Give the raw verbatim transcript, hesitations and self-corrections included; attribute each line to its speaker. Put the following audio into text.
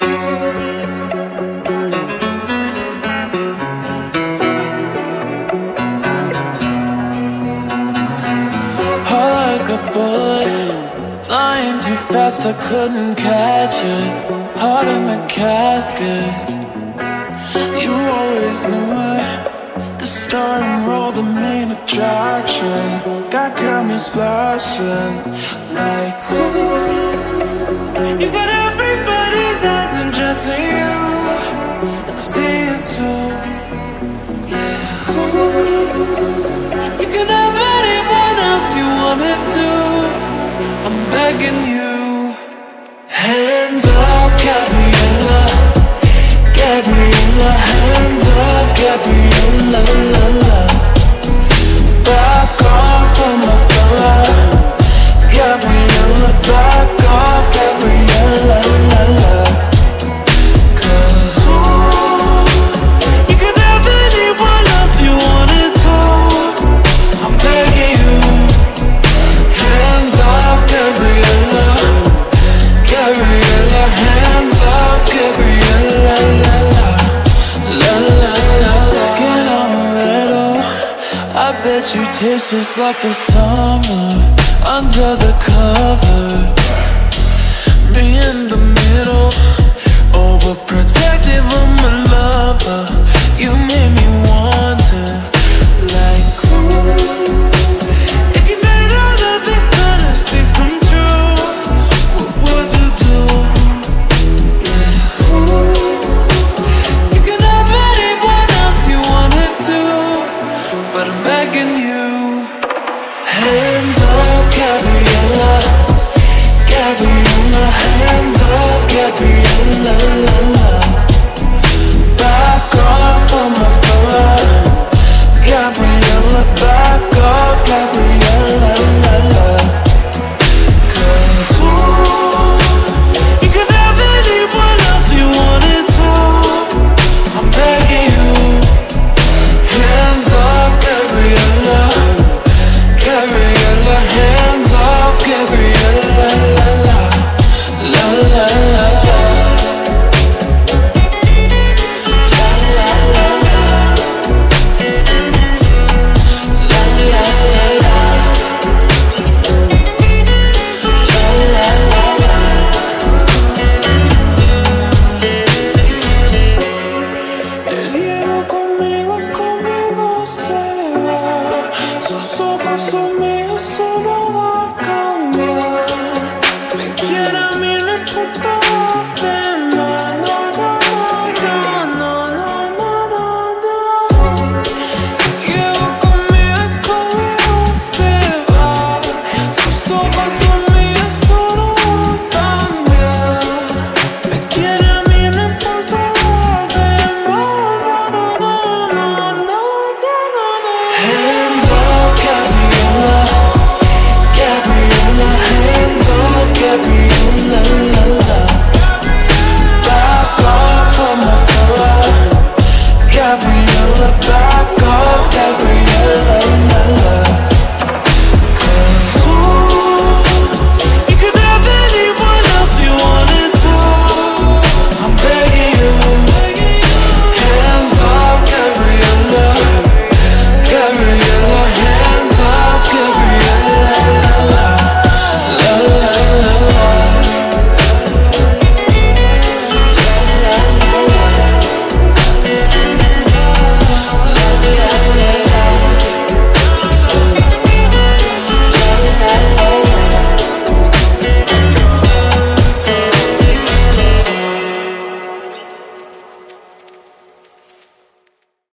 Speaker 1: Heart like a bullet, flying too fast, I couldn't catch it. Heart in the casket, you always knew it. The star and roll, the main attraction. Got cameras flashing like, ooh. You got everybody's eyes and just you, and I see it too. Yeah, ooh. You can have anyone else you wanted to. I'm begging you. Hands off, Gabriella, Gabriella. Hands off, Gabriella, la, la. Back off of my fella, Gabriella. Back off, Gabriella, la, la. Cause ooh, you could have anyone else you wanted to. I'm begging you. Hands off, Gabriella, Gabriella. Hands off, Gabriella, la, la. La, la, la. Skin amaretto, I bet you taste just like the summer under the covers. Me in the middle,